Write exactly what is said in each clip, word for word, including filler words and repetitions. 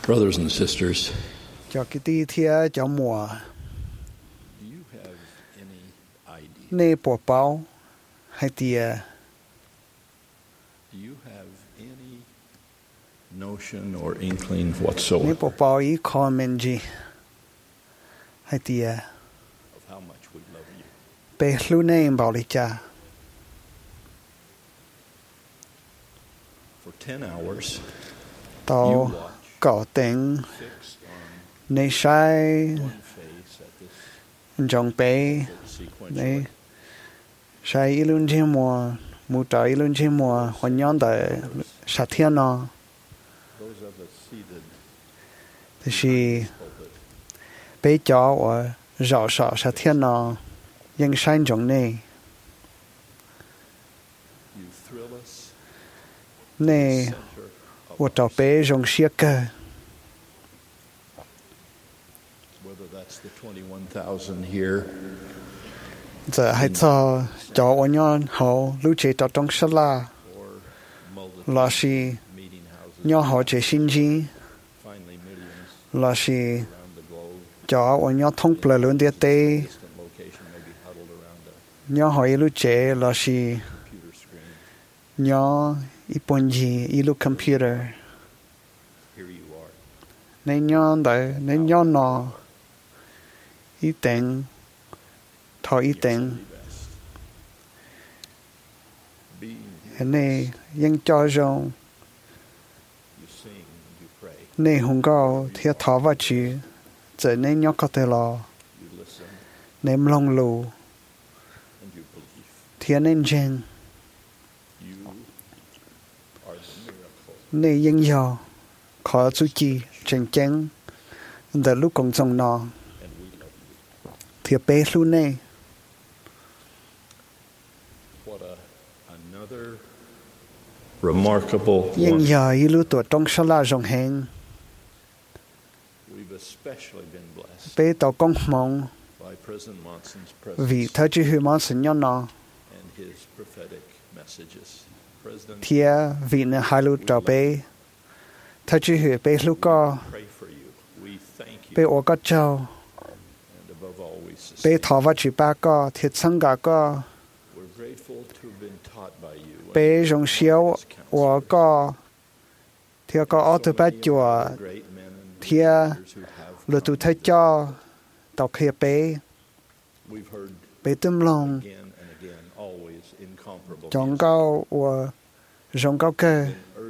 Brothers and sisters, cho cái tí thia cho mùa do you have any idea? nê bỏ bao hay tia Do you have any notion or inkling nê whatsoever bỏ bao ý comment gì hay tia of how much we love you? bê lu nê bảo lý cha For ten hours, you tao watch, cỏ tiếng fixed on nê sai one face at this trong bê sequential. nê sai ý luôn chê mùa mù trời ý luôn chê mùa hoàn nhon tại sát thiên nó Those of us seated thì si in the pulpit, bê cho và rõ sợ sát thiên nó nhưng sai trong nê you thrill us nê center of và trò bê trong xia cơ whether that's the twenty-one thousand here giờ hay cho cho anh nhon họ lưu chế cho trong sala or là multiple si meeting houses, nhon họ chế sinh chi finally millions là si around the globe, cho anh nhon thông ple luôn địa tê distant location maybe huddled around a nhon họ lưu chế là si computer screen. nhon ipon gì ilu computer Here you are. nên nhon đấy nên nhon nó ý tên thọ ý tên Be best. Being here, hình này nhưng cho rằng you sing, you pray, nên không có thiệt thọ vào chữ giờ nên nhon có thể là you listen, nên lòng lù and you believe. thiệt nên chen You are the miracle. nên nhưng do khó chú chi chân chân giờ lúc còn trong nó And we love you. thiệt bé luôn này What a, another remarkable nhưng one. giờ ý lúc tuổi trong sala la rong hẹn We've especially been blessed bé tàu công mong by President Monson's vì presence thơ chữ hư mong sinh nhon nó and his prophetic messages. President, thiệt vì nó hai lúc trò bé thơ chữ hư bé lúc có pray for you. We thank bé you. ô có châu And above all, we bé sustain. thọ vào chữ ba có thiệt sang gà có We're grateful to have been taught by you. bé rong xiao và có thiệt có ở từ ba chùa thiệt lựa tụ thay cho tàu kia bé bé tâm lòng chọn cao và rong cao cơ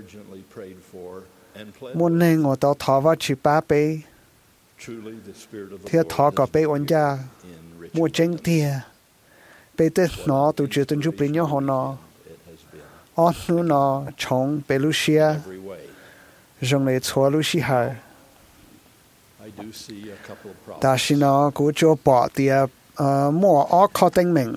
muốn nên ngồi tàu thọ vào chữ ba bé thiệt thọ có bé ổn gia mua tranh thiệt bé tết nó tụ chữ tân chụp lên nhau họ nó ớt nữa nó chống bé Lucia rong lấy chua Lucia hả ta xin nó cũng cho bỏ tiệp mua ớt khó tinh mình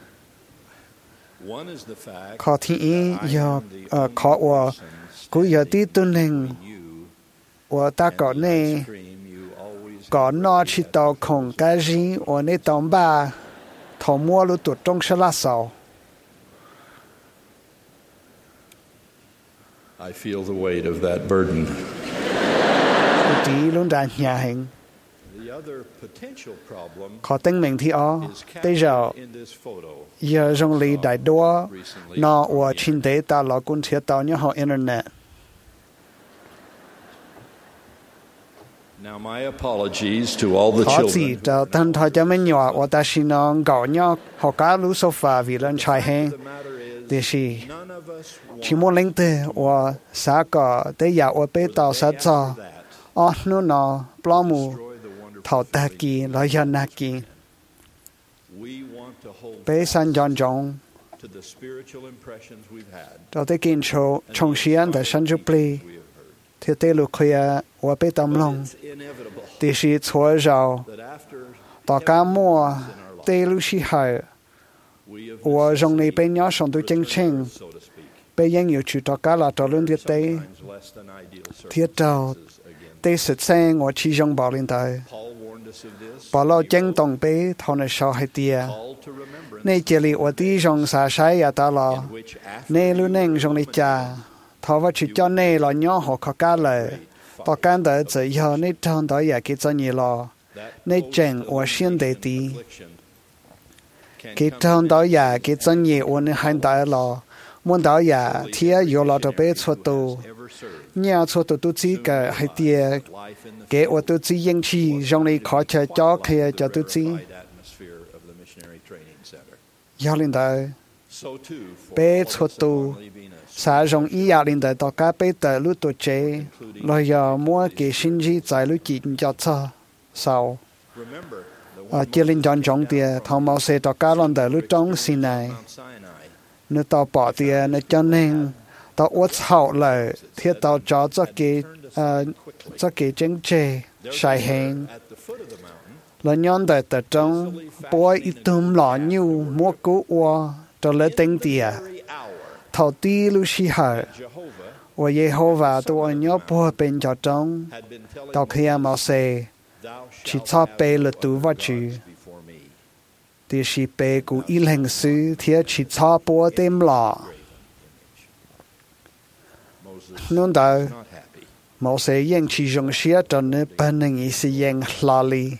khó thi ý giờ khó và cũng giờ tí tuân hình và ta có này có nó chỉ tàu không cái gì và này tàu ba thầu mua lúc tụt trong sân lá sầu. I feel the weight of that burden. Tí luôn đã nhà hình The other potential problem khó tinh mình thì ó is bây giờ captured in this photo. giờ rong lý đại đua nó và trên tế ta là cũng thiết tạo như họ internet. Now, my apologies to all the Khó gì children. cho thân thôi cho mình nhỏ và ta xin nó gõ nhau họ cá lũ sofa vì lên trái hẹn The matter is, để gì none of us chỉ want muốn linh tế và xã có tế giả và bế tạo sát cho that ó nó nó plá mù destroy the wonderful thảo ta thing. kỳ lo dân na kỳ We want to hold bế fast san dọn dọn to the spiritual impressions we've had cho tới kinh châu and trong the xiên tại sân chụp ly we have heard. thì tế lục khía và bế tâm But lòng it's inevitable thì sĩ chúa giàu that after tỏ cá mua tế lưu sĩ hải we have và dòng này bế nhỏ sống tôi chân chân so to speak, bế dân nhiều chữ tỏ cá là tỏ lương tiết tế sometimes less than ideal thiết trào circumstances again. tế sịch sen và chi dòng bảo lên tài Paul warned us of this. bảo lo chân tổng bế thọ này sau hai tia Call to remembrance nên chỉ lý và tí dòng xa sai à ta lo in which after nên lưu nên dòng này cha thọ và chữ cho nên là nhỏ họ khó cá lời 我感到只要你尝到也给做你了，你真我现在的，给尝到也给做你我你看到了，摸到也天有了就被错到，你错到都自个还跌，给我都自引起让你考察教开就都自，要领导被错到。xã rong ý nhà linh đại tàu cá bê tờ lúc tổ chế, rồi giờ mua cái sinh trí tại lúc chỉ cho cho sau. Ở chia linh chọn trọng tiền, thằng mau xe tàu cá lần đại lúc trong xin này, nếu tàu bỏ tiền, nếu cho nên tàu uất hậu lại, thì tàu cho cho cái cho cái chính trị sai hẹn. Là nhon đại tờ trong, bố ít tùm lọ nhiều mua cứu ua, cho lấy tính tiền. Thầu tí lưu sĩ hở, và Giê-hô-va tôi nhớ bố bên cho trong, tàu kia mạo xe, chỉ cho bê là tù vào chữ. Thì sĩ bê của ý hình sư, thì chỉ cho bố tên lọ. Nên đó, mạo xe yên chỉ dùng xía cho nên bên hình ý sĩ yên lọ lì.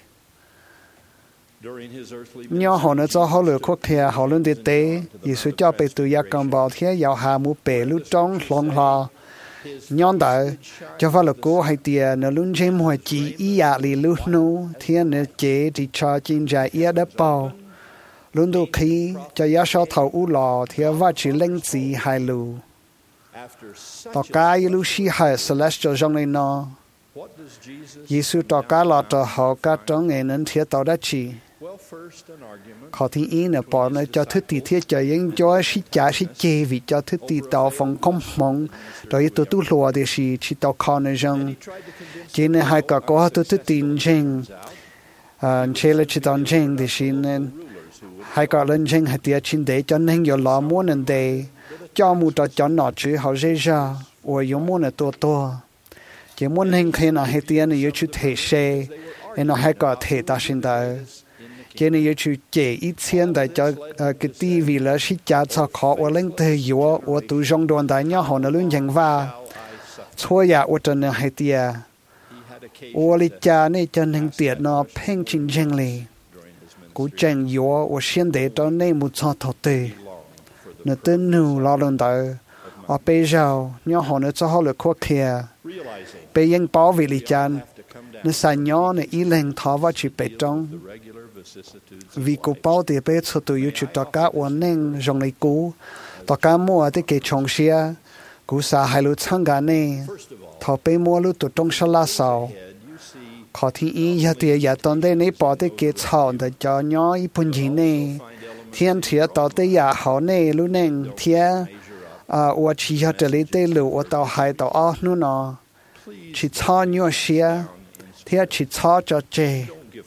Nhớ họ nó cho họ lựa quốc kia họ luôn đi tế, ý sự cho bề tụi ya cầm bảo thế giàu hà mu bể lúc trong lòng họ. Nhớ đợi, cho vào là cố hay tiền nó luôn chém hồi chỉ ý ạ lì lúc nô, thế nó chế thì cho chính giải ý đáp bảo. Luôn đôi khi, cho ya sao thầu u lò, thế và chỉ lên gì hai lù. Tỏ cá ý lưu sĩ hải celestial trong này nó. Giê-xu tỏ cá lọ tỏ họ cá trong ngày nên thế tỏ đã chỉ. Khó thì ý là bỏ nó cho thức tỷ thiết cho những cho sĩ trả sĩ chê vì cho thức tỷ tạo phòng không mong rồi tôi tu lùa thì sĩ chỉ tạo khó này rằng chỉ nên hai cả có tôi thức tỷ chênh chê là chỉ tạo chênh thì sĩ nên hai cả lên chênh hai tìa chín đế cho nên có lọ muốn nên đề cho mù cho cho nó chứ họ dễ ra và yếu muốn là tổ tổ chỉ muốn hình khi nào hai tìa này yếu chú thể xe nên nó hai cả thể ta sinh đời cho nên chú chế ít tiền để cho cái ti vì là sĩ trả cho khó và lên từ yếu và tụ trong đoàn đại nhau họ nó luôn nhận va xua ya và cho nên hai tia và lý cha này cho nên tiệt nó phênh chính chính lì cú tranh yếu và xuyên để cho nên một số thọ tệ nó tên nụ lo lần tới và bây giờ nhau họ nó cho họ được khoa kia bây giờ bảo vệ lý cha nó sai nhỏ nó ý lên thọ vào chỉ bề trong vì cô bảo thì bé số tuổi yêu chuột cá ổn nên trong này cú tao cá mua thì cái trồng xia cú sa hai lúa chăng cả này thọ bé mua lúa tụt trong sala sao khó thì ý giờ thì giờ tao đây này bỏ thì cái chảo để cho nhỏ ít phun gì này thiên thiệt tao đây giờ họ này lúa nên thiệt à và chỉ giờ để lấy đây lúa tao hai tao ở nữa nó chỉ cho nhỏ xia thiệt chỉ cho cho chơi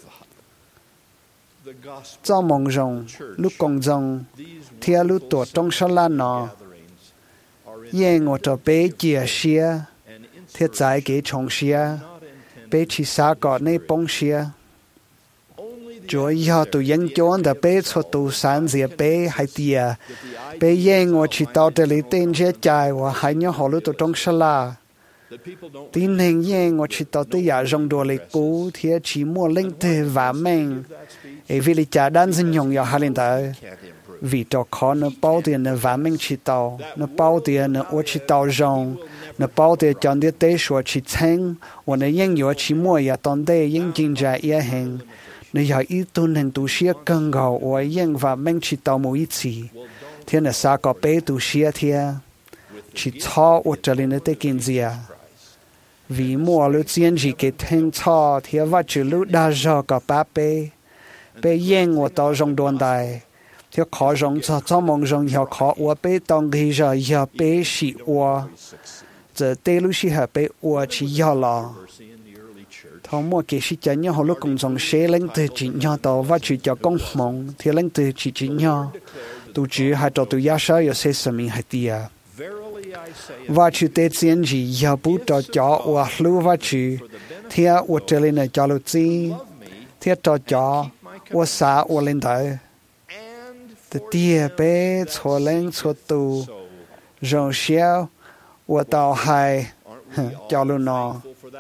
cho mong rằng lúc còn rằng theo lúc tuổi trong sân la nọ yên ngồi cho bé chia sẻ theo giải cái trong sẻ bé chỉ xa có nơi bông sẻ chúa yêu tụi dân chọn đã bé cho tụi sản diệt bé hay tiệt bé yên ngồi chỉ tao để lấy tên chế chạy và hai nhau họ lúc tuổi trong sân la tin hình yên ngồi chỉ tao tới nhà rong đồ lấy cũ thì chỉ mua linh từ và mình ấy vì lý cha đan sinh nhung ya halin tới vì cho khó nó bao tiền nó và mình chỉ tao nó bao tiền nó ở chỉ tao rong nó bao tiền chọn địa tế số chỉ thanh và nó yên yếu chỉ mua ya tòn đề yên kinh gia yên hình nó ya ít tuần hình tu sửa更高và yên và mình chỉ tao mỗi ít gì thì nó sao có bé tu sửa thì chỉ cho ở这里nó tới kinh gì vì mua lúc tiền chỉ cái thanh cho thì và chỉ lúc đa giờ có ba bé bé yên và tao trong đoàn đại thì khó trong cho cho mong trong hiểu khó và bé tao khi giờ hiểu bé sĩ và giờ tê lúc sĩ hợp bé và chỉ hiểu là thằng mua cái sĩ chân nhau họ lúc cùng trong xe lên từ chỉ nhau tao và chỉ cho công mong thì lên từ chỉ chỉ nhau tu chỉ hai trò tu giá sao有些什么还低啊và chỉ tê tiền chỉ hiểu bút cho cho và lưu và chỉ thì ở这里呢教了字thì cho cho我啥我领导，的爹辈错领错度，让小我到海，教路呢，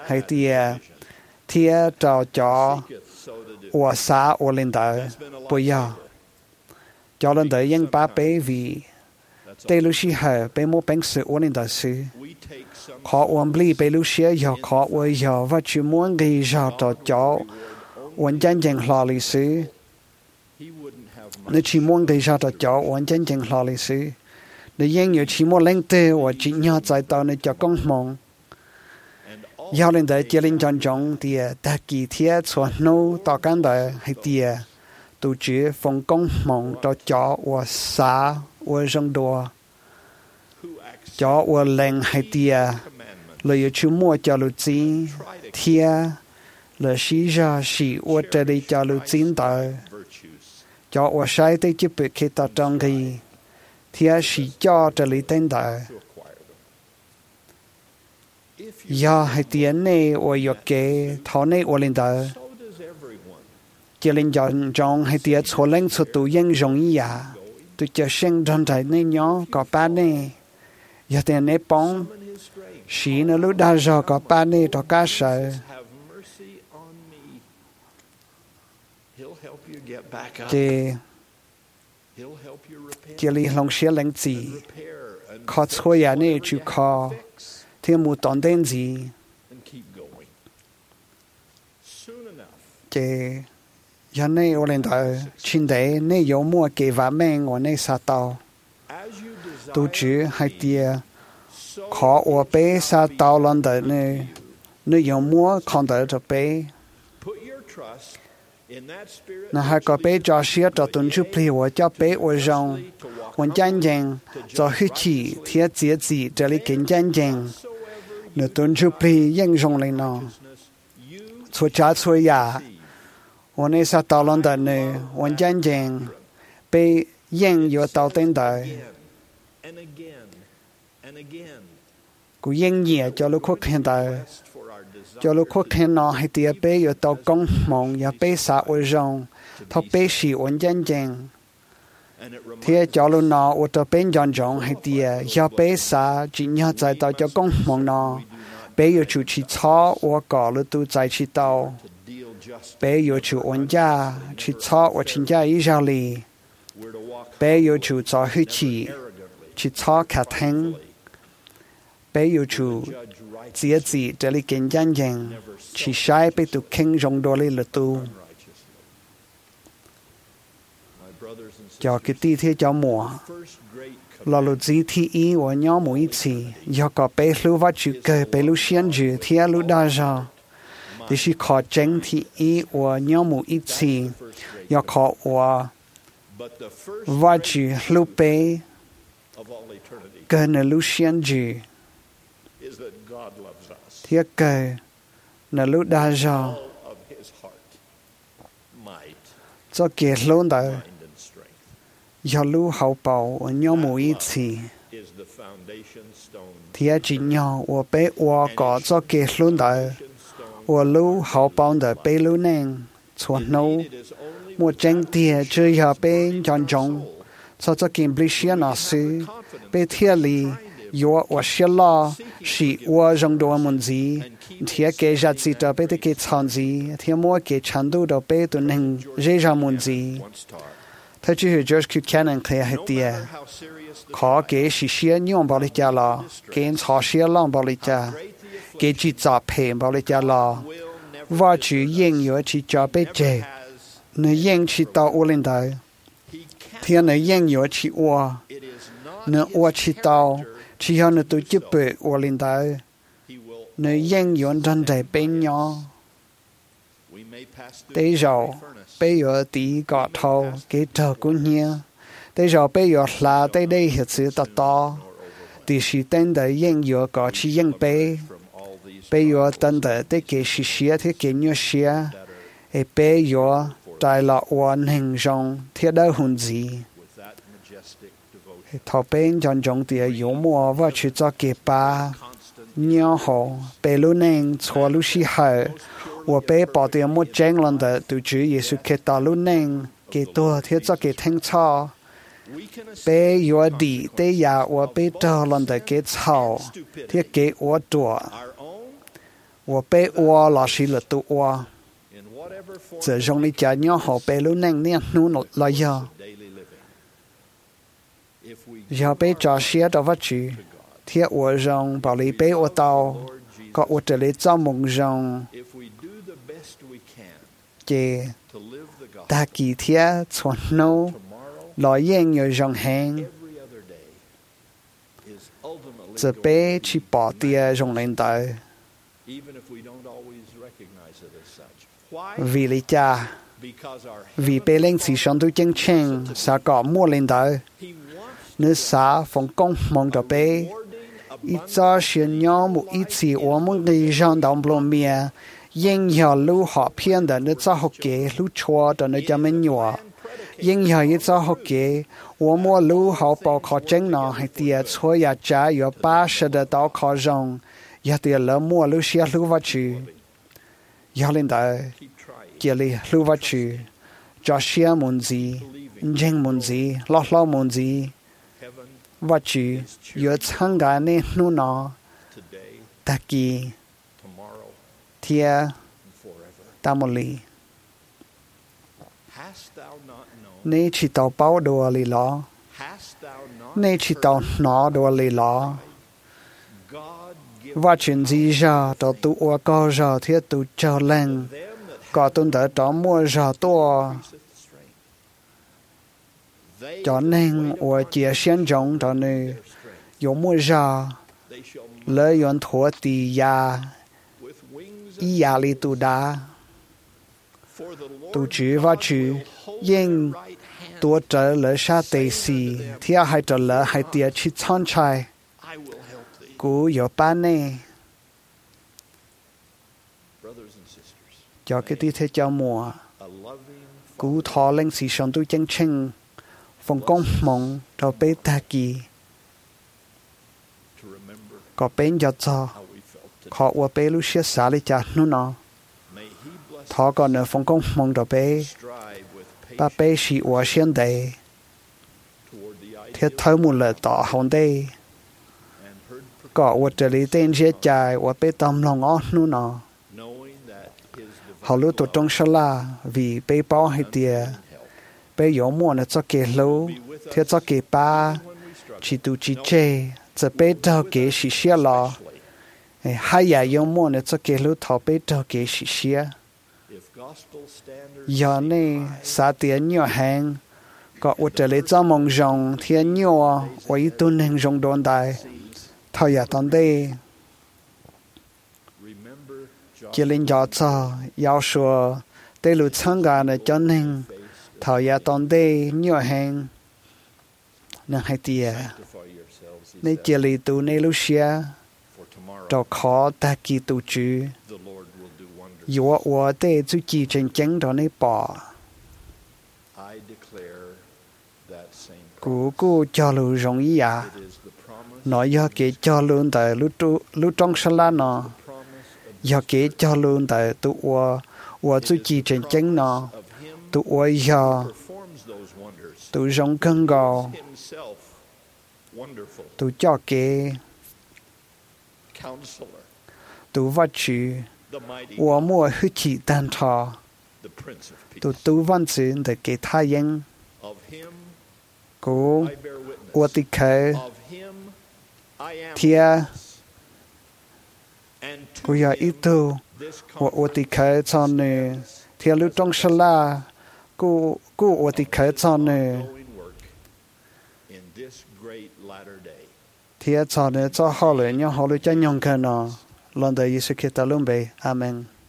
hay tia tia trao cho ua xa ua lên đời bây giờ cho lên đời dân ba bé vì tê lu sĩ hở bé mua bánh sự ua lên đời sự khó uống bì bé lu sĩ giờ khó uống giờ và chỉ muốn gây giờ trao cho uống chân chân lo lý sự nếu chỉ muốn gây giờ trao cho uống chân chân lo lý sự nếu dân nhiều chỉ muốn lên tê và chỉ nhớ tại tao nên cho công mong giao lên đời chỉ lên chọn chọn thì ta kỳ thiết cho nô tao căn đời hay thì tổ chức phong công mong cho cho và xã và dân đua cho và lệnh hay thì lời chú mua cho lũ chín thì lời sĩ ra sĩ và trở đi cho lũ chín đời cho và sai tới chỉ bị khi ta trong thì thì sĩ cho trở đi tên đời giờ hay tiền này ở chỗ cái thọ này ở lên đời chỉ lên chọn chọn hay tiền số lên số tụ dân rong ý à tụ cho sinh trong trái này nhỏ có ba này giờ tiền này bóng xí nó lúc đã giờ có ba này cho cá sợ thì chỉ lên lòng xe lên gì khó thôi à này chịu khó thì một tòn tên gì cái giờ này ở lên đời trên đấy này có mua cái vải men ở này sa tàu tổ chức hay tiề khó ở bên sa tàu lên đời này này có mua con đời cho bên nó hay có bên cho xe cho tuần trước pli ở cho bên ở trong ở chân chân cho hết chỉ thiết chế gì cho lấy kinh chân chân nếu tuần trước pli dân trong lên nó cho cha cho ya ở này sa tàu lên đời này ở chân chân bên dân có tàu tên đời của dân nhẹ cho lúc khóc hiện tại cho lúc khóc hiện nó hay tiệt bé có tàu công mong ya bé sa ở trong thọ bé xì ở chân chân thì cho lúc nó ở tàu bên trong trong hay tiệt ya bé sa chỉ nhớ tại tàu cho công mong nó bé có chủ chỉ cho ở cả lúc tu tại chỉ tàu bé có chủ ổn gia chỉ cho ở trên gia ý gia li bé có chủ cho hết chỉ chỉ cho cả thằng bé có chủ chỉ chỉ để lấy kinh doanh dân chỉ sai bé tu kinh rong đồ lấy là tu cho cái tí thế cho mùa là lúc gì thì ý của nhau mỗi次要có bé lưu vào chữ cái bé lưu xuyên chữ thì lưu đa ra thì chỉ khó tranh thì ý của nhau mỗi次要khó của vào chữ lưu bé cái này lưu xuyên chữ thì cái này lưu đa ra cho cái luôn đó giờ lưu hậu bảo ở nhau mỗi次thì chỉ nhau ở bé ở có cho cái luôn đó ở lưu hậu bảo đó bé lưu nên chuẩn nấu một chân tiền chơi giờ bé chọn chọn cho cho cái bì xia nó sư bé thiệt li yo ở xia lo chỉ ở trong đồ món gì thì cái giá trị đó bé cái chọn gì thì mua cái程度đó bé tụi nên dễ dàng món gì他只是就是去看人看还点，考给是些娘包里家了，给超些浪包里家，给去杂配包里家了，我去应用去加倍节，那应去到屋里头，天那应用去我，那我去到，只要那都几倍屋里头，那应用真在变样，得着。bây giờ tí gọt thầu cái trò cũng nhiều bây giờ bây giờ là tới đây hiện sự to to thì sự tên đấy dân giờ có chỉ dân bé bây giờ tên đấy tới cái sự xía thế cái nhiều xía ấy bây giờ tại là hoàn hình rong thế đâu hồn gì thầu bên trong trong thì yếu mua và chỉ cho cái ba nhiều hồ bây lúc nên cho lúc xí hở我被保的莫争论的都主耶稣基督路能给多贴着给听操，被有的的呀我被讨论的给操，贴给我多，我我被我老师了都我， in whatever form 这种的家鸟好被路能念努努来呀， of daily living. If we 要被找些的物质，贴我让把你被我到， Lord Jesus, 个我这里找梦让 if we do the best we can 嘅 to live the gospel 大几天传努 tomorrow, 来应有让行， every other day, is ultimately 这 going 被 to 去 be 把的让领导， even if we don't always recognize it as such. Why? 为你家 Because our 为被领子上都正清，啥个莫领导， He wants 你啥奉公梦的被。 rewarding 一早是鸟木一起，我们的让到不面，因要路好偏的，你早好给路错的，你叫么鸟？因要一早好给，我们路好报考证呢，还得错呀，加有八十的到考上，也得了么路些路不去，要领导 keep trying, 这里路不去，这些门子，人门子，老老门子。 heaven 我去有参加的努呢， today, 大吉 tomorrow, 天 and forever. 大木里， Hast thou not known? 你去到包多里了， Hast thou not 你去到 heard 哪多里了？ God give 我全知道到都我高热天都照冷， them that 搞懂得到莫热多， hath strength? They 叫 that 能 wait 我 upon 接先中到你 their strength, 有莫热， they shall mount 乐用拖地呀， with wings 一 as 压力都大， for the Lord 都知我 God 去 will hold 因 their right hand. 多着了啥得事，天还着了还得去参菜。 I will help thee. 古有班呢， Brothers and sisters, 叫佢啲睇教我， a loving 古 Father 托領時上都正清，奉公夢就俾大記， to remember 個邊日咗， how we felt today. 學我俾路些啥嚟家นู่呢， May he bless 他個呢奉公夢就俾， strive with 把 patience 俾是我先地， toward the 貼 ideal 頭冇了大紅地， and heard 個我這裡定些ใจ我俾當lòng我นู่呢， knowing that his 後 divine 路都 love 中實啦，vì 俾包係 and 啲， help 俾有麼呢做嘅路， be with 貼 us 做嘅巴， when we struggle, chỉ tu chỉ chế, giờ bây giờ cái sự xia lo, especially hai nhà dùng mua nữa cho cái lúc thọ bây giờ cái sự xia, if gospel standards giờ seem này high, sa tiền nhiều hàng, có ở đây cho mong rằng thiên nhiều, ở ý tu nên dùng đòn đại, seas, thôi ya tận đây, remember chỉ lên giờ cho, giáo sư, đây lúc tham gia này cho nên, faced thôi ya tận đây nhiều hàng, nên hai tia, sanctify yourselves, he nên said, chỉ lấy tu nên lúc xia, for tomorrow cho khó ta kỳ tu chữ. the Lord will do wonders. 有我我的自己真正的那把， I declare that same 姑 promise. 姑交流容易啊， It is the promise, 那要给交流的路都路中是啦呢， promise of 要给交流的都我我自己真正呢， of him 都我要 performs those wonders. 都容更高， Himself, wonderful 都交给 counselor, 都我去， the mighty 我莫去起单他， the Prince of 都 Peace. 都万子的给他应， Of him 姑 I bear 我 witness. 的口 Of him I am 天， and to 姑要一 him 度 this 我我的 comfort 口操呢。天路中是啦，故故我的口操呢， ongoing work in this great latter day. 天操呢做好了，让好了真用看呢，让得耶稣基督龙背，阿门。